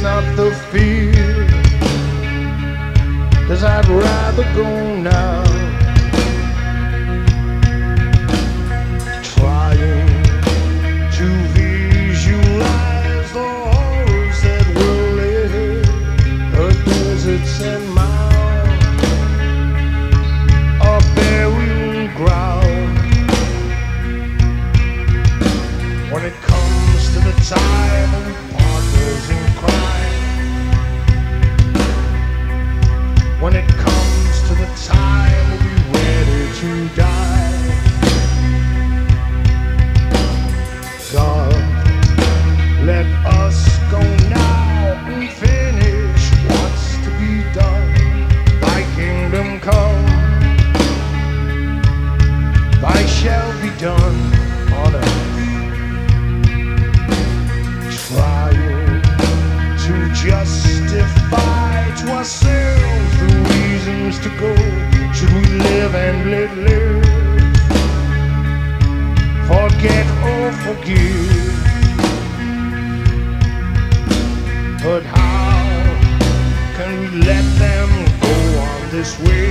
not the fear, 'cause I'd rather go now, trying to visualize the horrors that will live, the deserts and mountains, a burial ground. When it comes to the time of partners in crime, when it comes to the time we'll be ready to die, God, let us go now and finish what's to be done. Thy kingdom come, thy shall be done on earth. Trying to justify to ourselves the reasons to go. Should we live and let live? Forget or forgive? But how can we let them go on this way?